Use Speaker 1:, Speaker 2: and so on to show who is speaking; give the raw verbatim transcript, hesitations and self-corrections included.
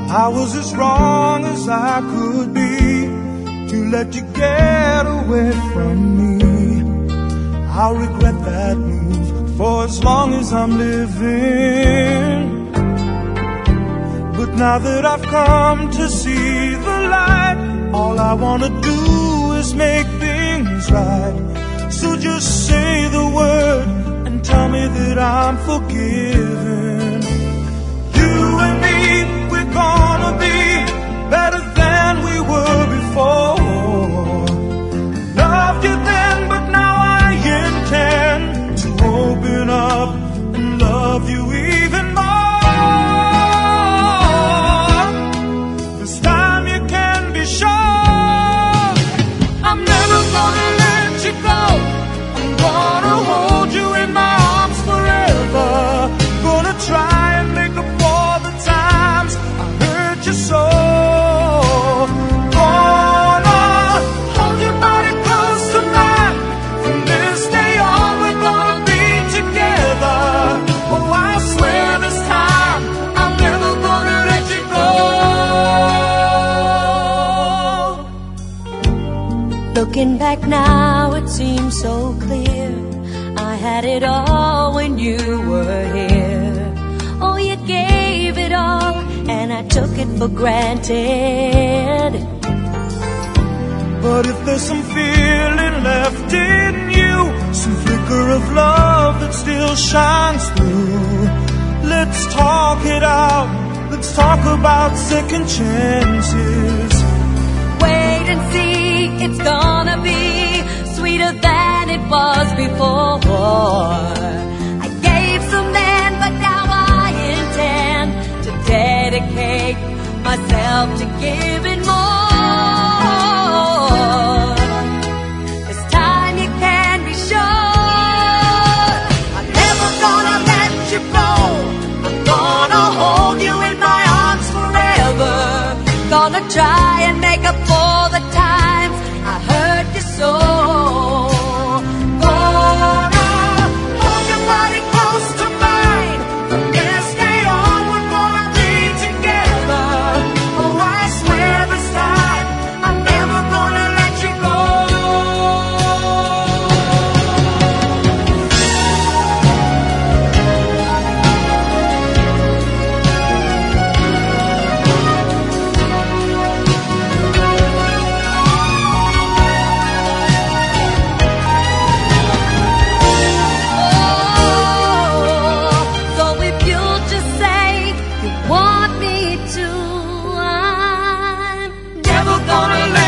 Speaker 1: I was as wrong as I could be to let you get away from me. I'll regret that move for as long as I'm living. But now that I've come to see the light, all I wanna do is make things right. So just say the word and tell me that I'm forgiven. You and me, we're gonna be better than we were before. Loved you then, but now I intend to open up and love you even more. This time you can be sure I'm never gonna let you go. I'm gonna hold you in my arms forever. Gonna try and make up for the times I hurt you so. Gonna hold your body close to mine. From this day on we're gonna be together. Oh, I swear this time I'm never gonna let you go.
Speaker 2: Looking back now, it seems so clear. I had it all when you were here. Oh, you gave it all, and I took it for granted.
Speaker 1: But if there's some feeling left in you, some flicker of love that still shines through, let's talk it out. Let's talk about second chances.
Speaker 2: Wait and see, it's gonna be sweeter than it was before. I gave some then, but now I intend to dedicate myself to giving more. This time you can be sure I'm never gonna let you go. I'm gonna hold you in my arms forever. Gonna try and make up for the times I hurt you so. Gonna hold your body close to mine. From this day on we're gonna be together. Oh, I swear this time I'm never gonna let you go. So if you'll just say you want me to, I'm
Speaker 1: Never gonna let